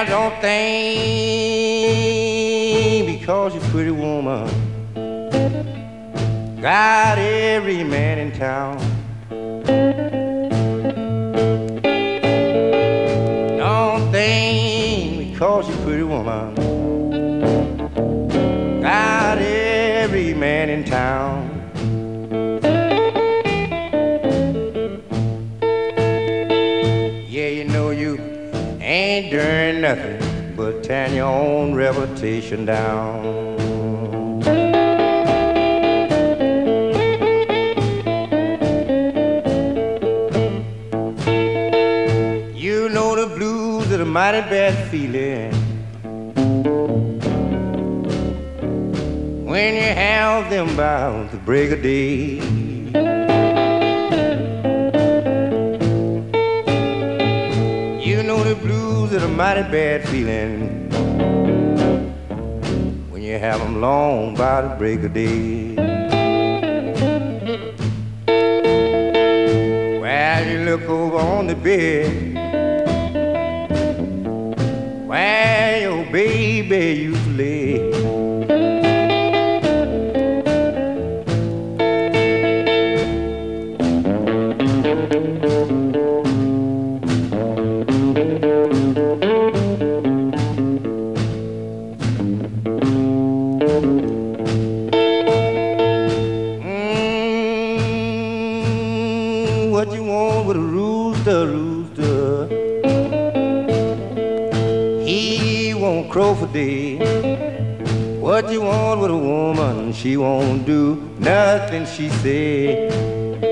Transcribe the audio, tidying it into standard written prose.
Well, don't think because you're a pretty woman got every man in town. Don't think because you're a pretty woman got every man in town. Yeah, you know you ain't doing nothing but tearing your own reputation down. You know the blues are a mighty bad feeling when you have them about the break of day. You know the blues are a mighty bad feeling when you have them long by the break of day. Well, you look over on the bed where your baby used to lay. What you want with a rooster, rooster? He won't crow for day. What you want with a woman? She won't do nothing she say.